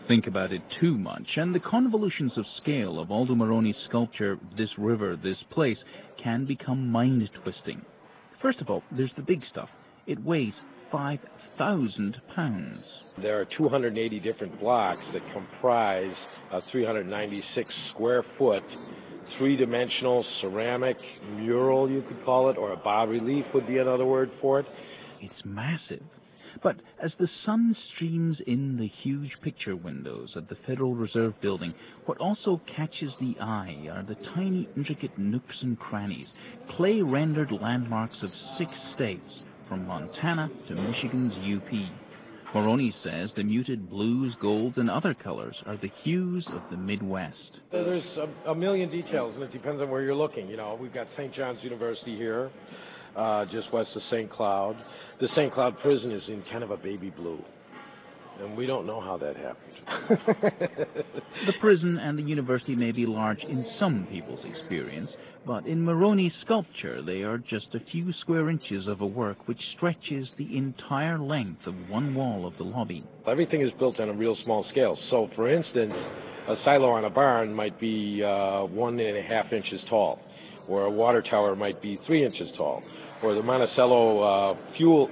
think about it too much, and the convolutions of scale of Aldo Moroni's sculpture, This River, This Place, can become mind-twisting. First of all, there's the big stuff. It weighs 5,000 pounds. There are 280 different blocks that comprise a 396 square foot, three-dimensional ceramic mural, you could call it, or a bas-relief would be another word for it. It's massive. But as the sun streams in the huge picture windows at the Federal Reserve Building, what also catches the eye are the tiny, intricate nooks and crannies, clay-rendered landmarks of 6 states, from Montana to Michigan's UP. Moroni says the muted blues, golds, and other colors are the hues of the Midwest. There's a million details, and it depends on where you're looking. You know, we've got St. John's University here, just west of St. Cloud. The St. Cloud prison is in kind of a baby blue, and we don't know how that happened. The prison and the university may be large in some people's experience, but in Moroni's sculpture they are just a few square inches of a work which stretches the entire length of one wall of the lobby. Everything is built on a real small scale. So, for instance, a silo on a barn might be 1.5 inches tall, or a water tower might be 3 inches tall, or the Monticello fuel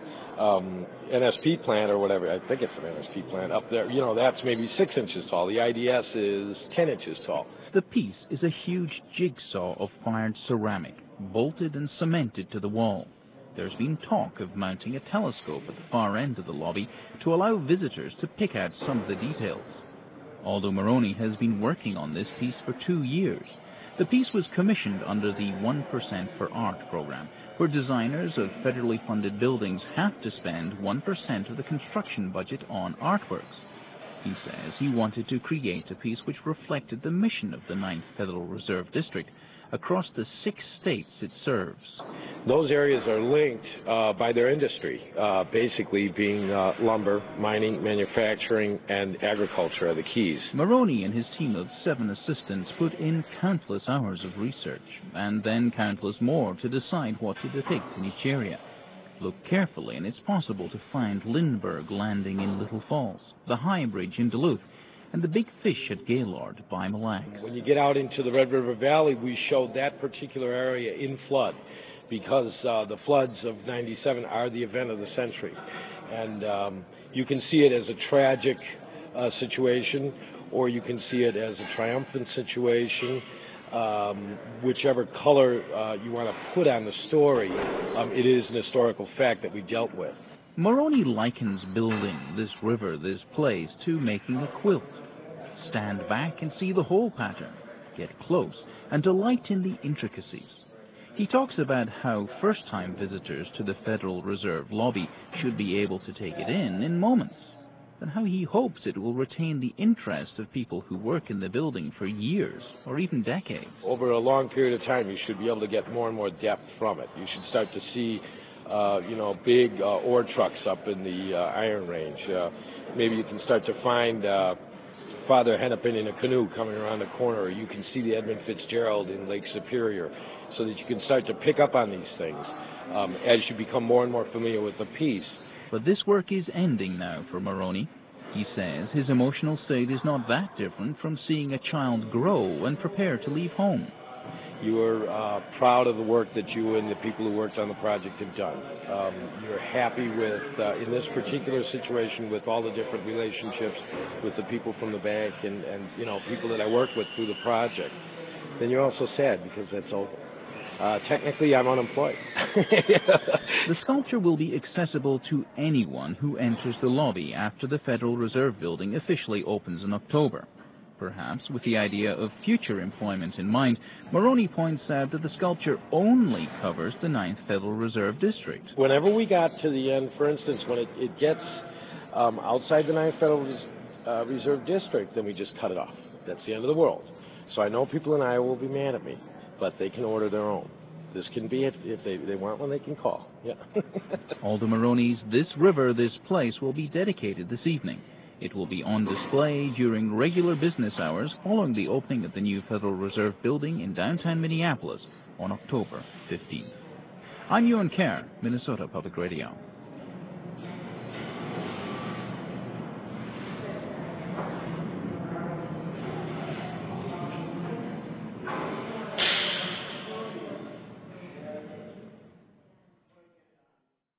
NSP plant or whatever, I think it's an NSP plant up there, you know, that's maybe 6 inches tall. The IDS is 10 inches tall. The piece is a huge jigsaw of fired ceramic, bolted and cemented to the wall. There's been talk of mounting a telescope at the far end of the lobby to allow visitors to pick out some of the details. Aldo Moroni has been working on this piece for 2 years. The piece was commissioned under the 1% for Art program, where designers of federally funded buildings have to spend 1% of the construction budget on artworks. He says he wanted to create a piece which reflected the mission of the 9th Federal Reserve District across the 6 states it serves. Those areas are linked by their industry, basically being lumber, mining, manufacturing, and agriculture are the keys. Moroni and his team of 7 assistants put in countless hours of research, and then countless more to decide what to depict in each area. Look carefully, and it's possible to find Lindbergh Landing in Little Falls, the High Bridge in Duluth, and the Big Fish at Gaylord by Mille Lacs. When you get out into the Red River Valley, we showed that particular area in flood, because the floods of '97 are the event of the century. And you can see it as a tragic situation, or you can see it as a triumphant situation. Whichever color you want to put on the story, it is an historical fact that we dealt with. Moroni likens building This River, This Place to making a quilt. Stand back and see the whole pattern, get close, and delight in the intricacies. He talks about how first-time visitors to the Federal Reserve lobby should be able to take it in moments, and how he hopes it will retain the interest of people who work in the building for years or even decades. Over a long period of time, you should be able to get more and more depth from it. You should start to see big ore trucks up in the Iron Range. Maybe you can start to find Father Hennepin in a canoe coming around the corner, or you can see the Edmund Fitzgerald in Lake Superior, so that you can start to pick up on these things as you become more and more familiar with the piece. But this work is ending now for Moroni. He says his emotional state is not that different from seeing a child grow and prepare to leave home. You are proud of the work that you and the people who worked on the project have done. You're happy with, in this particular situation, with all the different relationships with the people from the bank and people that I work with through the project. Then you're also sad because that's over. Technically, I'm unemployed. The sculpture will be accessible to anyone who enters the lobby after the Federal Reserve Building officially opens in October. Perhaps with the idea of future employment in mind, Moroni points out that the sculpture only covers the 9th Federal Reserve District. Whenever we got to the end, for instance, when it gets outside the 9th Federal Reserve District, then we just cut it off. That's the end of the world. So I know people in Iowa will be mad at me, but they can order their own. This can be it. If they want one, they can call. Yeah. Aldo Moroni's This River, This Place will be dedicated this evening. It will be on display during regular business hours following the opening of the new Federal Reserve Building in downtown Minneapolis on October 15th. I'm Ewan Kerr, Minnesota Public Radio.